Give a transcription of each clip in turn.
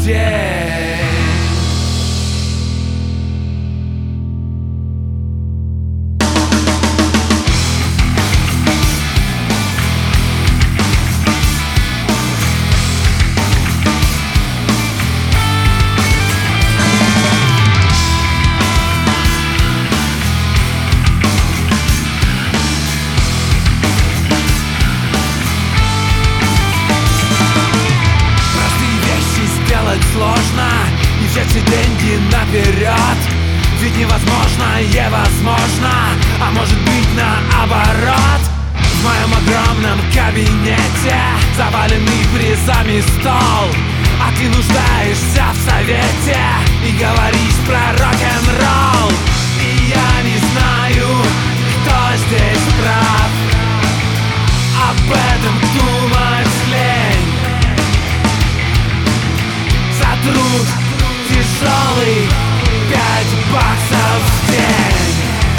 день. Сложно и взять все деньги наперед, ведь невозможное возможно, а может быть наоборот. В моем огромном кабинете заваленный призами стол, а ты нуждаешься в совете и говоришь про рок-н-ролл. И я не знаю, кто здесь прав, об этом думать лень. Труд тяжелый, 5 баксов в день.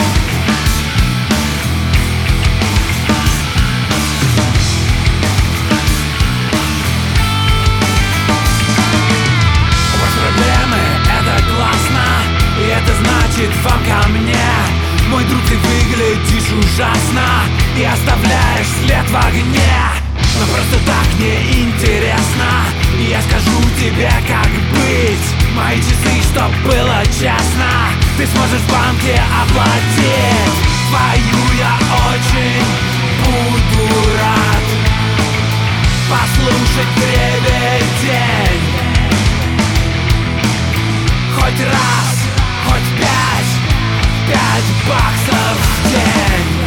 У вас проблемы, это классно, и это значит вам ко мне. Мой друг, ты выглядишь ужасно и оставляешь след в огне. Но просто так не интересно, и я скажу тебе, как быть. Мои часы, чтоб было честно, ты сможешь в банке оплатить. Твою я очень буду рад послушать дребедень. Хоть раз, хоть 5 баксов в день.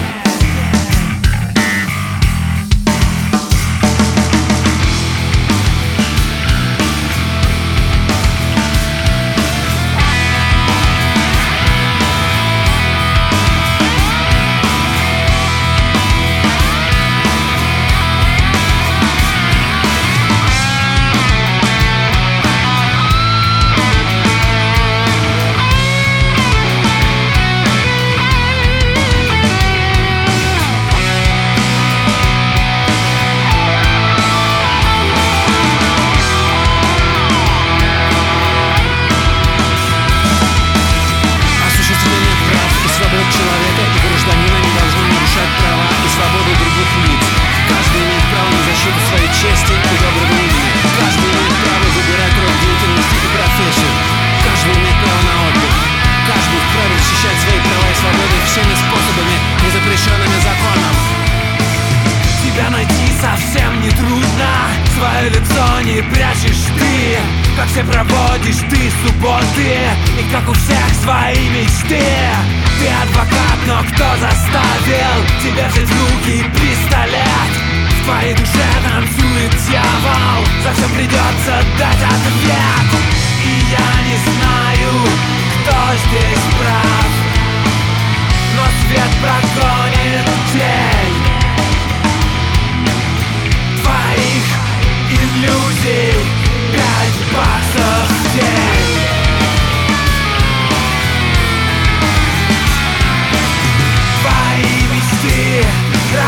Совсем не трудно, свое лицо не прячешь ты. Как все проводишь ты субботы, и как у всех свои мечты. Ты адвокат, но кто заставил тебя взять в руки пистолет? В твоей душе танцует дьявол, за все придется дать ответ. И я не знаю, кто здесь прав, но свет прогонит тень твоих иллюзий, 5 баксов в день. Твои мечты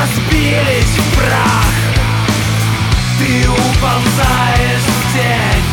разбились в прах, ты уползаешь в тень.